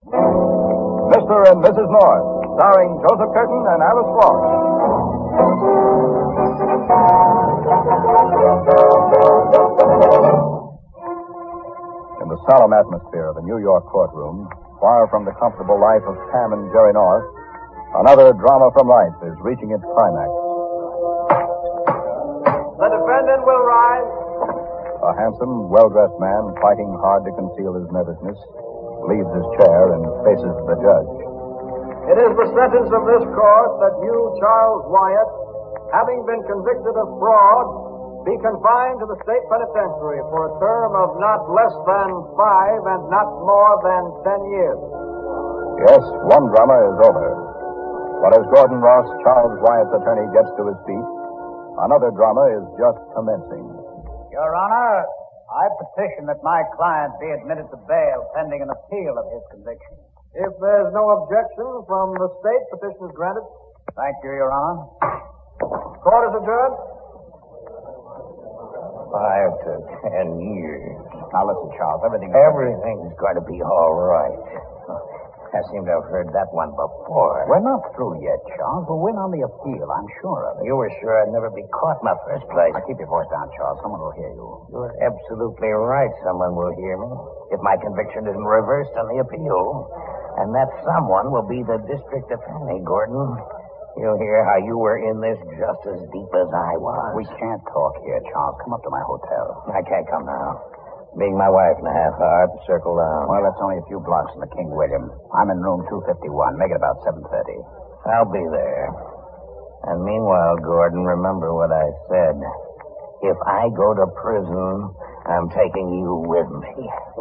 Mr. and Mrs. North, starring Joseph Curtin and Alice Ross. In the solemn atmosphere of a New York courtroom, far from the comfortable life of Pam and Jerry North, another drama from life is reaching its climax. The defendant will rise. A handsome, well-dressed man, fighting hard to conceal his nervousness, leaves his chair and faces the judge. It is the sentence of this court that you, Charles Wyatt, having been convicted of fraud, be confined to the state penitentiary for a term of not less than 5 and not more than 10 years. Yes, one drama is over. But as Gordon Ross, Charles Wyatt's attorney, gets to his feet, another drama is just commencing. Your Honor, I petition that my client be admitted to bail pending an appeal of his conviction. If there's no objection from the state, petition is granted. Thank you, Your Honor. Court is adjourned. 5 to 10 years. Now listen, Charles, Everything's going to be all right. I seem to have heard that one before. We're not through yet, Charles. We'll win on the appeal, I'm sure of it. You were sure I'd never be caught in the first place. Now keep your voice down, Charles. Someone will hear you. You're absolutely right. Someone will hear me. If my conviction isn't reversed on the appeal. And that someone will be the district attorney, Gordon. You'll hear how you were in this just as deep as I was. We can't talk here, Charles. Come up to my hotel. I can't come now. Being my wife in a half hour to circle down. Well, that's only a few blocks from the King William. I'm in room 251. Make it about 7:30. I'll be there. And meanwhile, Gordon, remember what I said. If I go to prison, I'm taking you with me.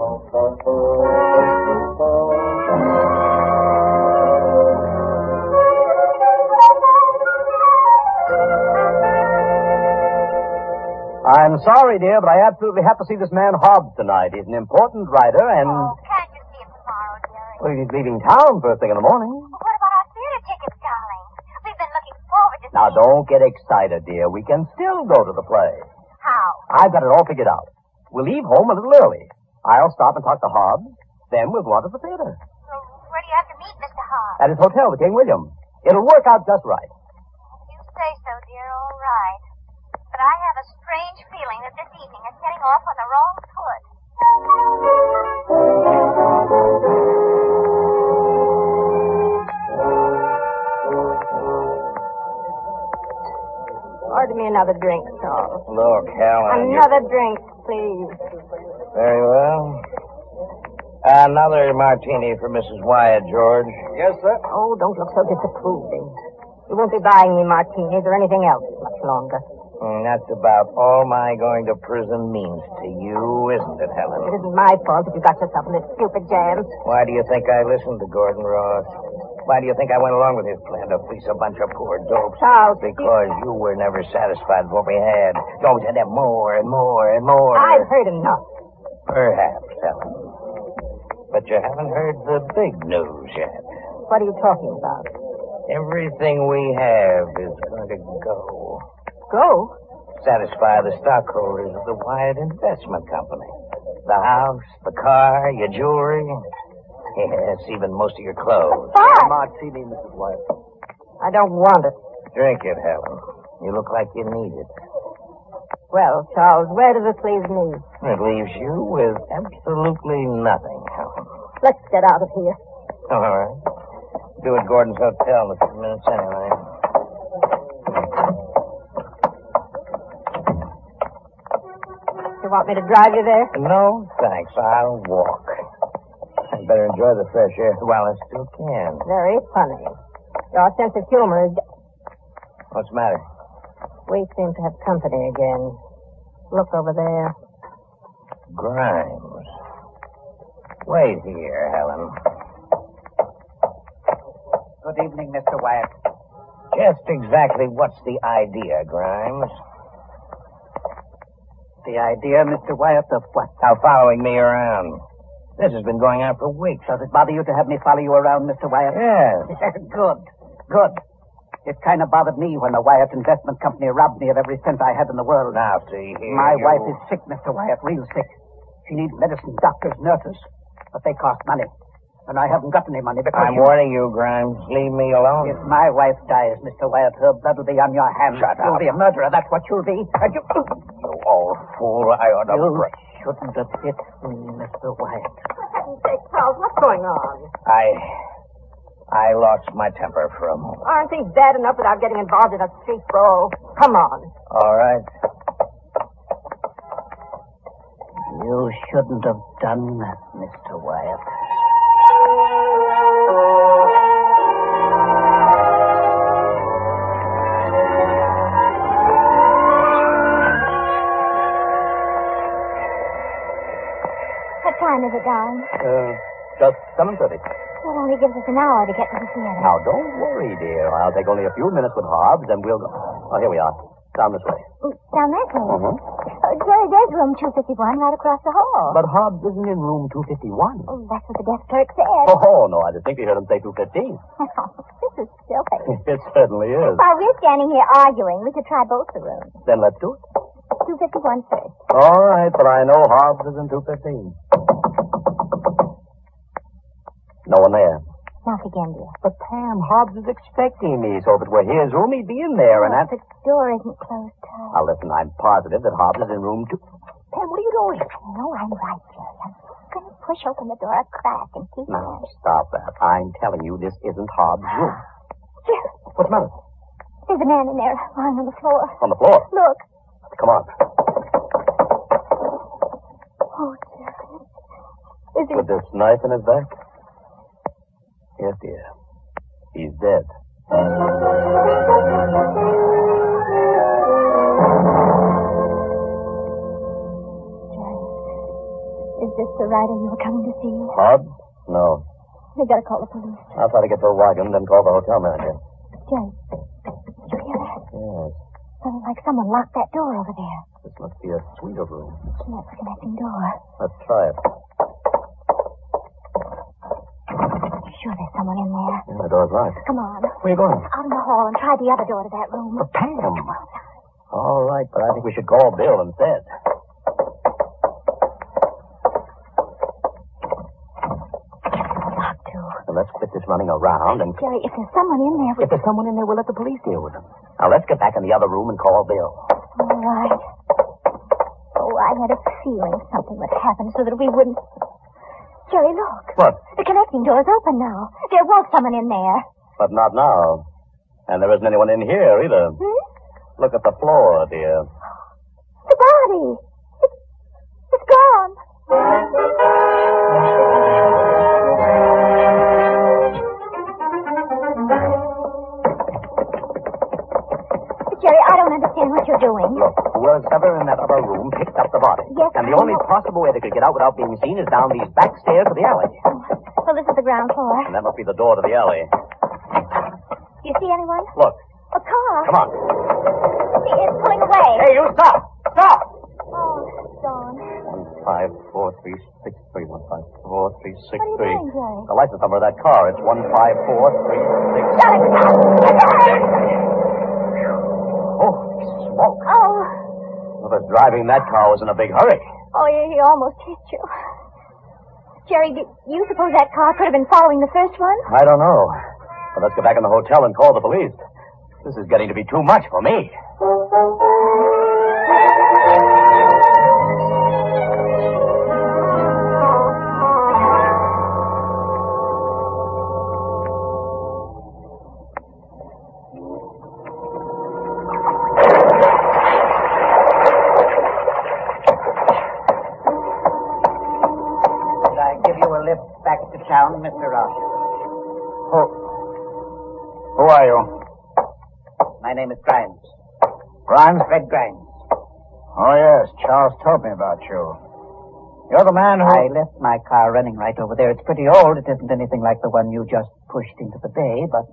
I'm sorry, dear, but I absolutely have to see this man Hobbs tonight. He's an important writer, and... Oh, can't you see him tomorrow, Jerry? Well, he's leaving town first thing in the morning. Well, what about our theater tickets, darling? We've been looking forward to Now, seeing... don't get excited, dear. We can still go to the play. How? I've got it all figured out. We'll leave home a little early. I'll stop and talk to Hobbs. Then we'll go on to the theater. Well, where do you have to meet Mr. Hobbs? At his hotel, the King William. It'll work out just right. If you say so, dear, all right. But I have a strange feeling that this evening is setting off on the wrong foot. Order me another drink, Charles. Look, Helen. Another drink, please. Very well. Another martini for Mrs. Wyatt, George. Yes, sir. Oh, don't look so disapproving. You won't be buying me martinis or anything else much longer. That's about all my going to prison means to you, isn't it, Helen? It isn't my fault if you got yourself in this stupid jam. Why do you think I listened to Gordon Ross? Why do you think I went along with his plan to fleece a bunch of poor dopes? Charles, Because you were never satisfied with what we had. You always had to have more and more and more. I've heard enough. Perhaps, Helen. But you haven't heard the big news yet. What are you talking about? Everything we have is going to go. Go? Satisfy the stockholders of the Wyatt Investment Company. The house, the car, your jewelry. Yes, even most of your clothes. Why? Martini, Mrs. Wyatt. I don't want it. Drink it, Helen. You look like you need it. Well, Charles, where does this leave me? It leaves you with absolutely nothing, Helen. Let's get out of here. All right. Do at Gordon's hotel in a few minutes anyway. You want me to drive you there? No, thanks. I'll walk. I'd better enjoy the fresh air while I still can. Very funny. Your sense of humor is... What's the matter? We seem to have company again. Look over there. Grimes. Wait here, Helen. Good evening, Mr. Wyatt. Just exactly what's the idea, Grimes? The idea, Mr. Wyatt, of what? Now following me around. This has been going on for weeks. Does it bother you to have me follow you around, Mr. Wyatt? Yes. Good. It kind of bothered me when the Wyatt Investment Company robbed me of every cent I had in the world. Now, see here. My wife is sick, Mr. Wyatt, real sick. She needs medicine, doctors, nurses. But they cost money. And I haven't got any money because I'm warning you, Grimes. Leave me alone. If my wife dies, Mr. Wyatt, her blood will be on your hands. Shut You'll up. be a murderer. That's what you'll be. And you... You old fool. I ought to... You shouldn't have hit me, Mr. Wyatt. For heaven's sake, Charles, what's going on? I lost my temper for a moment. Aren't things bad enough without getting involved in a street brawl? Come on. All right. You shouldn't have done that, Mr. Wyatt. What time is it, darling? Just 7:30. It only gives us an hour to get to the theater. Now, don't worry, dear. I'll take only a few minutes with Hobbs, and we'll go... Oh, here we are. Down this way. Down that way? Mm-hmm. Jerry, there's room 251 right across the hall. But Hobbs isn't in room 251. Oh, that's what the desk clerk said. Oh, no, I distinctly heard him say 215. This is silly. It certainly is. While we're standing here arguing, we could try both the rooms. Then let's do it. 251 first. All right, but I know Hobbs is in 215. No one there. Knock again, dear. But, Pam, Hobbs is expecting me, so if it were his room, he'd be in there, and Oh, that's... the door isn't closed tight. Now, listen, I'm positive that Hobbs is in room 2... Pam, what are you doing? No, I'm right, Jerry. I'm going to push open the door a crack and keep Now, in. stop that. I'm telling you, this isn't Hobbs' room. Jerry, What's the matter? there's a man in there lying on the floor. On the floor. Look. Come on. Oh, Jerry. Is he... With this knife in his back? Yes, dear. He's dead. Is this the writer you were coming to see? Hobbs? No. We've got to call the police. I'll try to get to a wagon, then call the hotel manager. Jerry, did you hear that? Yes. Sounded like someone locked that door over there. This must be a suite of rooms. That's the connecting door. Let's try it. Sure there's someone in there. Yeah, the door's locked. Come on. Where are you going? Out in the hall and try the other door to that room. But Pam. All right, but I think we should call Bill instead. Locked too. So let's quit this running around and... Jerry, if there's someone in there... If there's someone in there, we'll let the police deal with them. Now, let's get back in the other room and call Bill. All right. Oh, I had a feeling something would happen so that we wouldn't... Jerry, look. What? The connecting door's open now. There was someone in there. But not now. And there isn't anyone in here either. Look at the floor, dear. The body. It's gone. Jerry, I don't understand what you're doing. Look, whoever in that other room picked up the body. Yes, and the I only know. possible way they could get out without being seen is down these back stairs to the alley. Well, this is the ground floor. And that must be the door to the alley. Do you see anyone? Look, A car. come on. It's pulling away. Hey, you stop! Stop! Oh, it's gone. 1543631543663. What are you doing, Jerry? The license number of that car. It's 15436. Shut it! Holy smoke. Oh. Whoever's driving that car was in a big hurry. Oh, he almost hit you. Jerry, do you suppose that car could have been following the first one? I don't know. But let's get back in the hotel and call the police. This is getting to be too much for me. Did I give you a lift back to town, Mr. Ross? Who are you? My name is Grimes. Fred Grimes. Oh, yes. Charles told me about you. You're the man who... I left my car running right over there. It's pretty old. It isn't anything like the one you just pushed into the bay, but...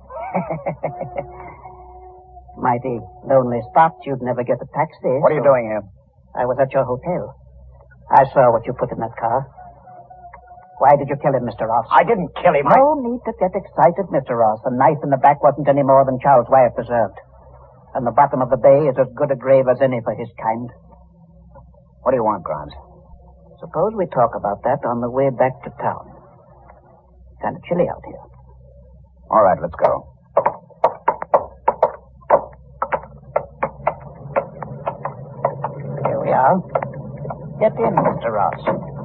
mighty lonely spot. You'd never get a taxi. What are you doing here? I was at your hotel. I saw what you put in that car. Why did you kill him, Mr. Ross? I didn't kill him. No need to get excited, Mr. Ross. A knife in the back wasn't any more than Charles Wyatt deserved. And the bottom of the bay is as good a grave as any for his kind. What do you want, Grimes? Suppose we talk about that on the way back to town. kind of chilly out here. All right, let's go. Here we are. Get in, Mr. Ross.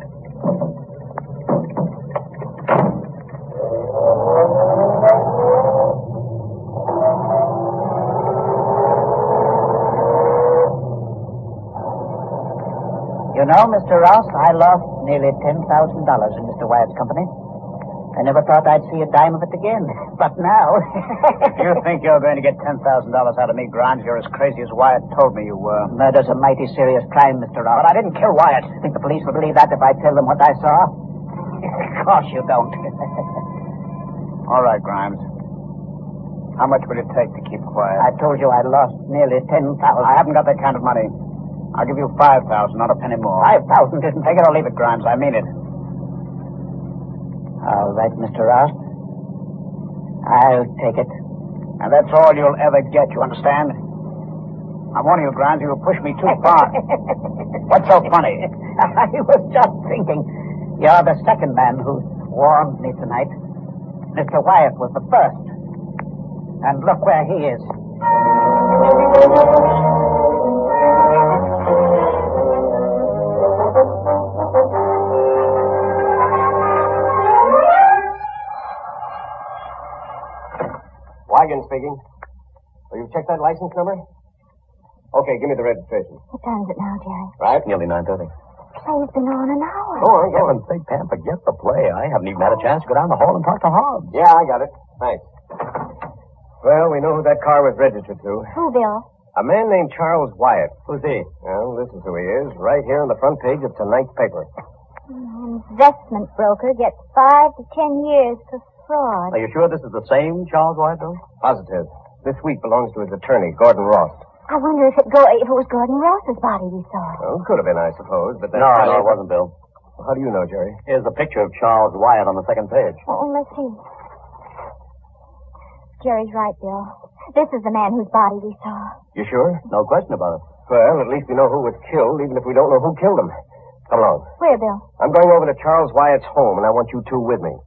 You know, Mr. Ross, I lost nearly $10,000 in Mr. Wyatt's company. I never thought I'd see a dime of it again. But now... If you think you're going to get $10,000 out of me, Grimes, you're as crazy as Wyatt told me you were. Murder's a mighty serious crime, Mr. Ross. But I didn't kill Wyatt. Think the police will believe that if I tell them what I saw? Of course you don't. All right, Grimes. How much would it take to keep quiet? I told you I lost nearly $10,000. I haven't got that kind of money. I'll give you $5,000, not a penny more. 5,000 isn't... Take it or leave it, Grimes. I mean it. All right, Mr. Ross. I'll take it. And that's all you'll ever get, you understand? I'm warning you, Grimes, you'll push me too far. What's so funny? I was just thinking. You're the second man who warned me tonight. Mr. Wyatt was the first. And look where he is. Wagon speaking. Will you check that license number? Okay, give me the registration. What time is it now, Jerry? Right? Nearly 9:30. Play's been on an hour. Go on, go on. Heaven's sake, Pam, forget the play. I haven't even had a chance to go down the hall and talk to Hobbs. Yeah, I got it. Thanks. Well, we know who that car was registered to. Who, Bill? A man named Charles Wyatt. Who's he? Well, this is who he is, right here on the front page of tonight's paper. Investment broker gets 5 to 10 years for fraud. Are you sure this is the same Charles Wyatt, though? Positive. This week belongs to his attorney, Gordon Ross. I wonder if it was Gordon Ross's body we saw. Well, could have been, I suppose, but that's... No, it wasn't, Bill. Well, how do you know, Jerry? Here's the picture of Charles Wyatt on the second page. Oh, let's see. Jerry's right, Bill. This is the man whose body we saw. You sure? No question about it. Well, at least we know who was killed, even if we don't know who killed him. Come along. Where, Bill? I'm going over to Charles Wyatt's home, and I want you two with me.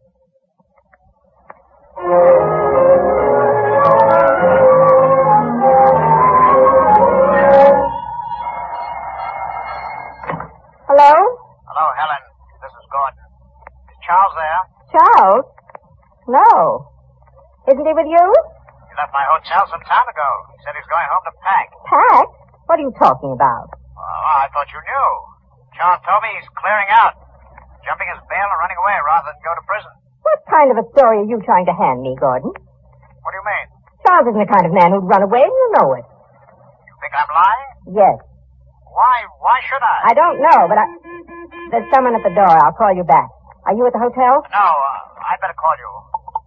Hello? Hello, Helen. This is Gordon. Is Charles there? Charles? No. Isn't he with you? He left my hotel some time ago. He said he's going home to pack. Pack? What are you talking about? Oh, I thought you knew. John told me he's clearing out. Jumping his bail and running away rather than go to prison. What kind of a story are you trying to hand me, Gordon? What do you mean? Charles isn't the kind of man who'd run away, and you know it. You think I'm lying? Yes. Why should I? I don't know, but there's someone at the door. I'll call you back. Are you at the hotel? No, I'd better call you.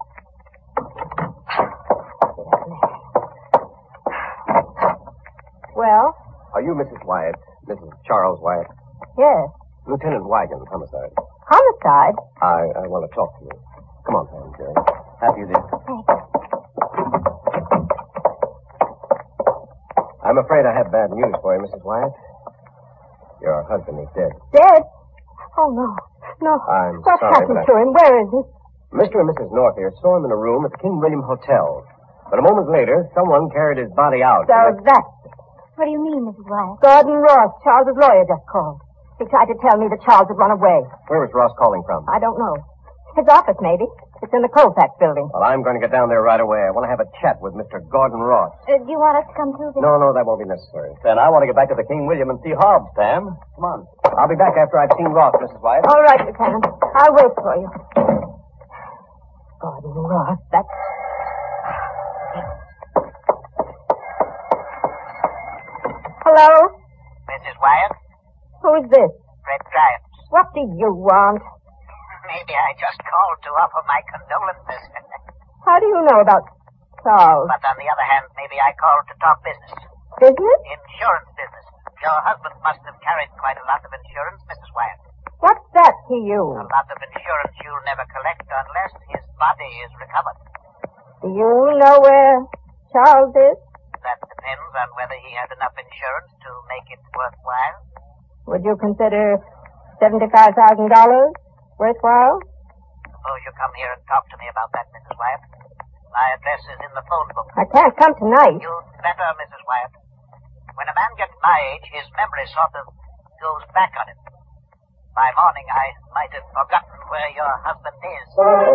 Well, Are you Mrs. Wyatt? Mrs. Charles Wyatt? yes. Lieutenant Wagon, homicide. Homicide? I want to talk to you. Come on, Sam, Jerry. Happy you did. I'm afraid I have bad news for you, Mrs. Wyatt. Your husband is dead. Dead? Oh, no. No. I'm What sorry, happened but to him? Where is he? Mr. and Mrs. North here saw him in a room at the King William Hotel. But a moment later, someone carried his body out. So that's What do you mean, Mrs. Wyatt? Gordon Ross, Charles's lawyer, just called. He tried to tell me that Charles had run away. Where was Ross calling from? I don't know. His office, maybe. It's in the Colfax building. Well, I'm going to get down there right away. I want to have a chat with Mr. Gordon Ross. Do you want us to come too, Bill? No, that won't be necessary. Then I want to get back to the King William and see Hobbs, Pam. Come on. I'll be back after I've seen Ross, Mrs. Wyatt. All right, Lieutenant. I'll wait for you. Gordon Ross, that's... Hello? Mrs. Wyatt? Who is this? Fred Grimes. What do you want? Maybe I just called to offer my condolences. How do you know about Charles? But on the other hand, maybe I called to talk business. Business? Insurance business. Your husband must have carried quite a lot of insurance, Mrs. Wyatt. What's that to you? A lot of insurance you'll never collect unless his body is recovered. Do you know where Charles is? That depends on whether he had enough insurance to make it worthwhile. Would you consider $75,000 worthwhile? suppose you come here and talk to me about that, Mrs. Wyatt. My address is in the phone book. I can't come tonight. You'd better, Mrs. Wyatt. When a man gets my age, his memory sort of goes back on him. By morning, I might have forgotten where your husband is.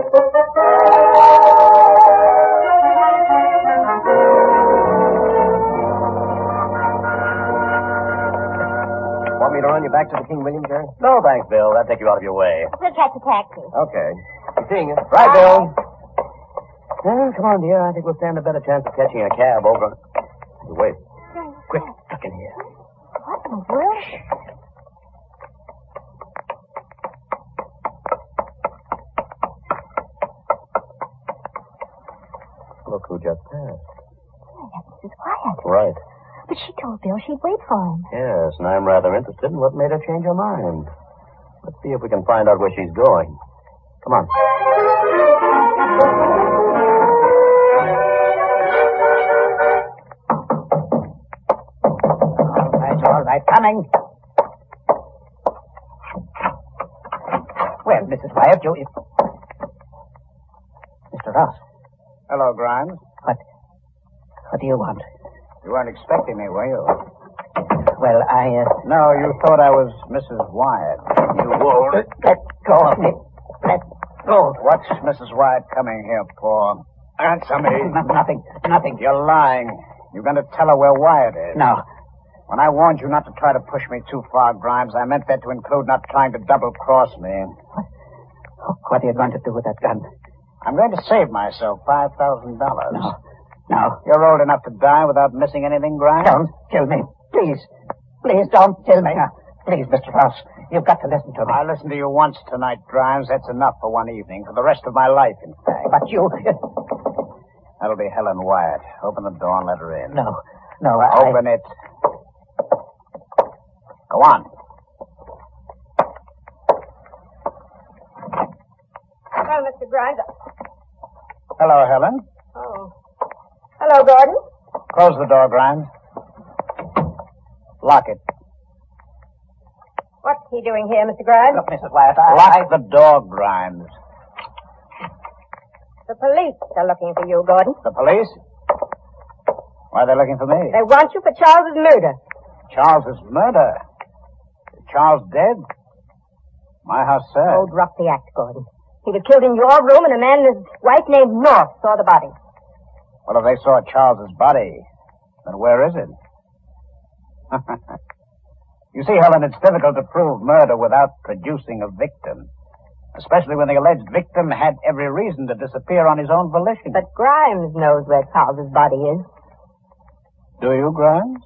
Want me to run you back to the King William, Jerry? No, thanks, Bill. That'll take you out of your way. We'll catch a taxi. Okay. I'm seeing you. Right, Bill. Well, come on, dear. I think we'll stand a better chance of catching a cab over. Wait. Quick, duck in here. What in the world? Look who just passed. That's Mrs. Wyatt. Right. But she told Bill she'd wait for him. Yes, and I'm rather interested in what made her change her mind. Let's see if we can find out where she's going. Come on. All right, coming. Well, Mrs. Wyatt, you... Mr. Ross. Hello, Grimes. What do you want? You weren't expecting me, were you? Well, No, you thought I was Mrs. Wyatt. You won't. Let go of me. Let go. What's Mrs. Wyatt coming here for? Answer me. Nothing. You're lying. You're going to tell her where Wyatt is. No. When I warned you not to try to push me too far, Grimes, I meant that to include not trying to double-cross me. What are you going to do with that gun? I'm going to save myself $5,000. No. You're old enough to die without missing anything, Grimes? Don't kill me. Please. Please don't kill me. Please, Mr. Ross. You've got to listen to me. I listened to you once tonight, Grimes. That's enough for one evening. For the rest of my life, in fact. But you... That'll be Helen Wyatt. Open the door and let her in. No, Open it. Go on. Well, Mr. Grimes. Hello, Helen. Oh. Hello, Gordon. Close the door, Grimes. Lock it. What's he doing here, Mr. Grimes? Look, Mrs. Wyatt, Lock the door, Grimes. The police are looking for you, Gordon. The police? Why are they looking for me? They want you for Charles's murder. Charles's murder? Is Charles dead? My house, sir. Oh, drop the act, Gordon. He was killed in your room, and a man and his wife named North saw the body. Well, if they saw Charles's body, then where is it? You see, Helen, it's difficult to prove murder without producing a victim. Especially when the alleged victim had every reason to disappear on his own volition. But Grimes knows where Charles's body is. Do you, Grimes?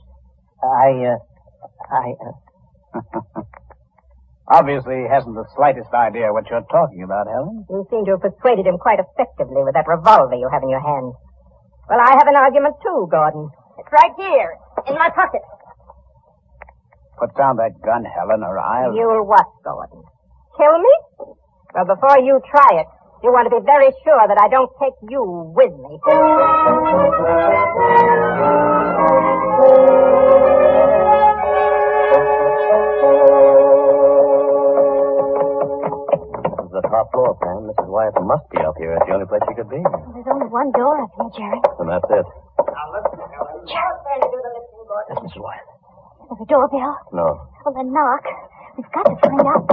Obviously, he hasn't the slightest idea what you're talking about, Helen. You seem to have persuaded him quite effectively with that revolver you have in your hand. Well, I have an argument, too, Gordon. It's right here, in my pocket. Put down that gun, Helen, or I'll... You'll what, Gordon? Kill me? Well, before you try it, you want to be very sure that I don't take you with me. This is the top floor, Pam. Mrs. Wyatt must be up here. It's the only place she could be. There's only one door up here, Jerry. And that's it. That's Mrs. Wyatt. There's a doorbell. No. Well, then knock. We've got to find out.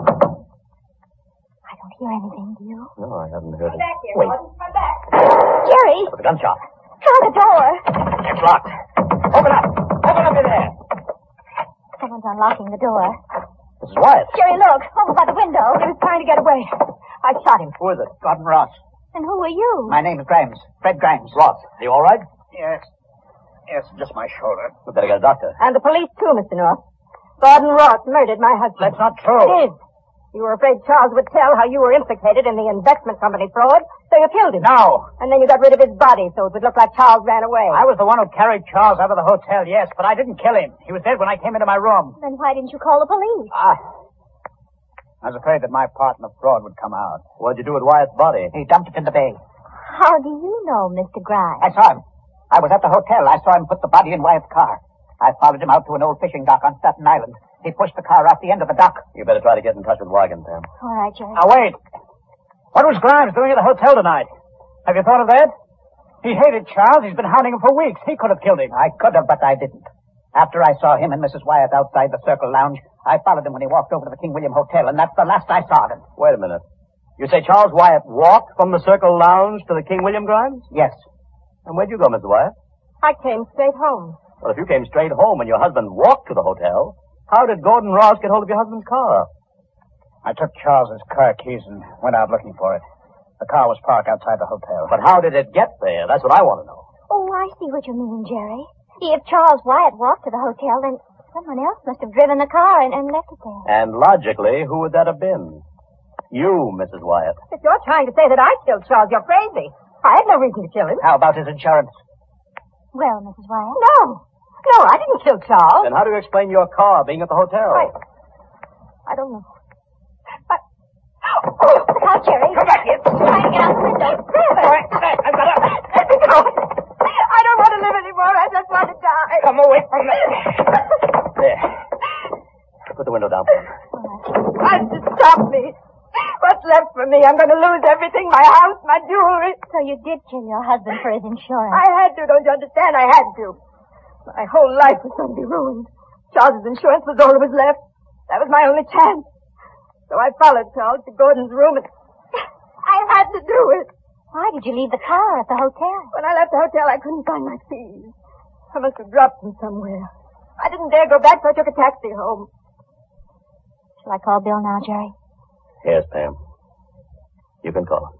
I don't hear anything, do you? No, I haven't heard it. Back here, Wait. Gordon. Come back. Jerry! With a gunshot. Try the door. It's locked. Open up. Open up in there. Someone's unlocking the door. Mrs. Wyatt. Jerry, look. Over by the window. He was trying to get away. I shot him. Who is it? Gordon Ross. And who are you? My name is Grimes. Fred Grimes. Ross, are you all right? Yes. Yes, just my shoulder. We better get a doctor. And the police, too, Mr. North. Gordon Ross murdered my husband. That's not true. It is. You were afraid Charles would tell how you were implicated in the investment company fraud, so you killed him. No. And then you got rid of his body so it would look like Charles ran away. I was the one who carried Charles out of the hotel, yes, but I didn't kill him. He was dead when I came into my room. Then why didn't you call the police? I was afraid that my part in the fraud would come out. What'd you do with Wyatt's body? He dumped it in the bay. How do you know, Mr. Grimes? I saw him. I was at the hotel. I saw him put the body in Wyatt's car. I followed him out to an old fishing dock on Staten Island. He pushed the car off the end of the dock. You better try to get in touch with Wygan, Pam. All right, Jerry. Now, wait. What was Grimes doing at the hotel tonight? Have you thought of that? He hated Charles. He's been hounding him for weeks. He could have killed him. I could have, but I didn't. After I saw him and Mrs. Wyatt outside the Circle Lounge, I followed him when he walked over to the King William Hotel, and that's the last I saw of him. Wait a minute. You say Charles Wyatt walked from the Circle Lounge to the King William, Grimes? Yes. And where'd you go, Mrs. Wyatt? I came straight home. Well, if you came straight home and your husband walked to the hotel, how did Gordon Ross get hold of your husband's car? I took Charles's car keys and went out looking for it. The car was parked outside the hotel. But how did it get there? That's what I want to know. Oh, I see what you mean, Jerry. If Charles Wyatt walked to the hotel, then someone else must have driven the car and left it there. And logically, who would that have been? You, Mrs. Wyatt. If you're trying to say that I killed Charles, you're crazy. I had no reason to kill him. How about his insurance? Well, Mrs. Wyatt? No. No, I didn't kill Charles. Then how do you explain your car being at the hotel? I don't know. Look out, Jerry. Come back here. Trying to get out the window. I've got to... I don't want to live anymore. I just want to die. Come away from me. There. Put the window down, please. Why did you stop me? What's left for me? I'm going to lose everything, my house, my jewelry. So you did kill your husband for his insurance. I had to, don't you understand? I had to. My whole life was going to be ruined. Charles's insurance was all that was left. That was my only chance. So I followed Charles to Gordon's room and I had to do it. Why did you leave the car at the hotel? When I left the hotel, I couldn't find my keys. I must have dropped them somewhere. I didn't dare go back, so I took a taxi home. Shall I call Bill now, Jerry? Yes, Pam. You can call him.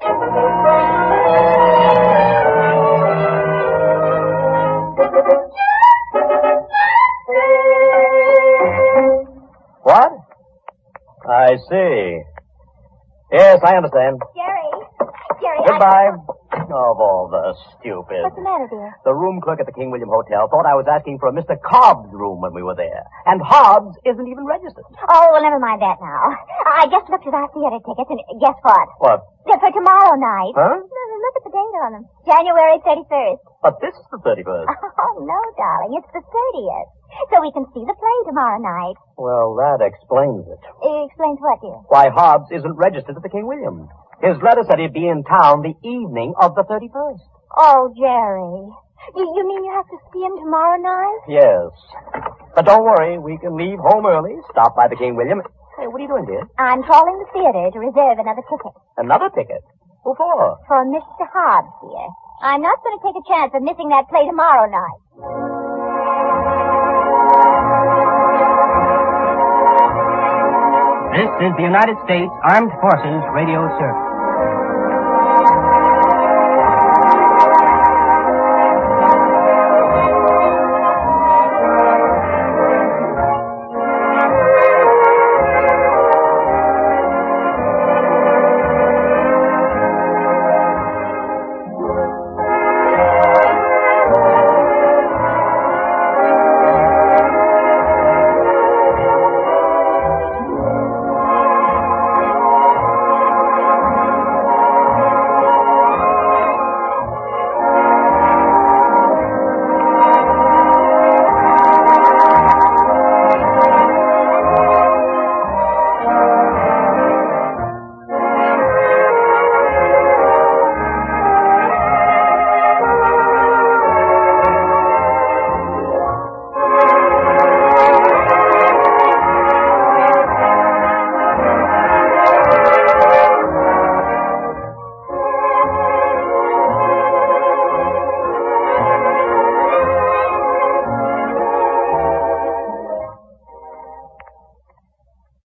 What? I see. Yes, I understand. Jerry, Goodbye. Of all the stupid. What's the matter, dear? The room clerk at the King William Hotel thought I was asking for a Mr. Cobb's room when we were there. And Hobbs isn't even registered. Oh, well, never mind that now. I just looked at our theater tickets, and guess what? What? They're for tomorrow night. Huh? Look at the date on them. January 31st. But this is the 31st. Oh, no, darling. It's the 30th. So we can see the play tomorrow night. Well, that explains it. Explains what, dear? Why Hobbs isn't registered at the King William. His letter said he'd be in town the evening of the 31st. Oh, Jerry. You mean you have to see him tomorrow night? Yes. But don't worry, we can leave home early, stop by the King William. Hey, what are you doing, dear? I'm calling the theater to reserve another ticket. Another ticket? Who for? For Mr. Hobbs, dear. I'm not going to take a chance of missing that play tomorrow night. This is the United States Armed Forces Radio Service.